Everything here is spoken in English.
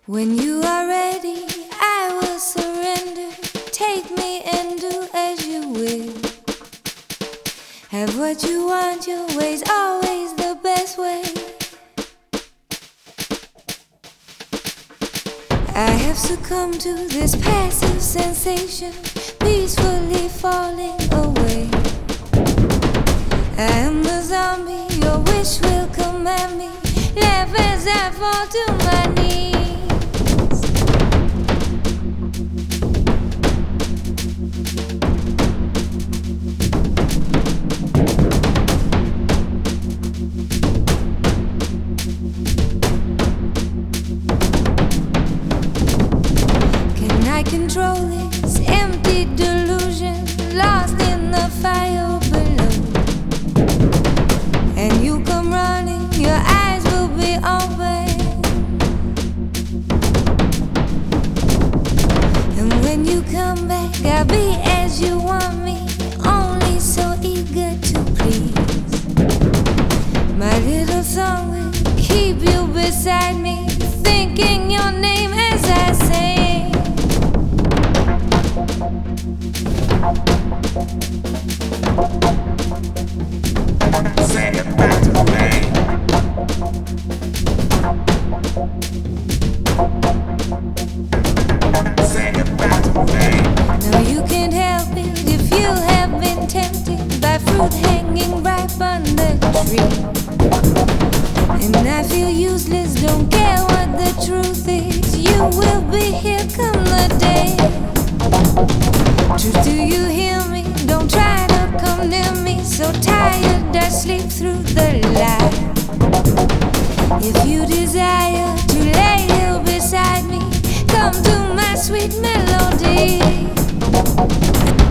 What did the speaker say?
When you are ready, I will surrender. Take me and do as you will. Have what you want, your way's always the best way. I have succumbed to this passive sensation, peacefully falling away. I am the zombie, your wish will command me. Laugh as I fall to my knees. Can I control this empty delusion, lost in the fire below? And you come running, your eyes will be open. And when you come back, I'll be as you want me, only so eager to please. My little song will keep you beside me, thinking your name as I sing. Say it back to me. Say it back to me. Now you can't help it if you have been tempted by fruit hanging ripe on the tree. And I feel useless, don't care what the truth is. You will be here come the day. Truth, do you hear me? Don't try to come near me. So tired I sleep through the lie. If you desire to lay here beside me, come to my sweet melody.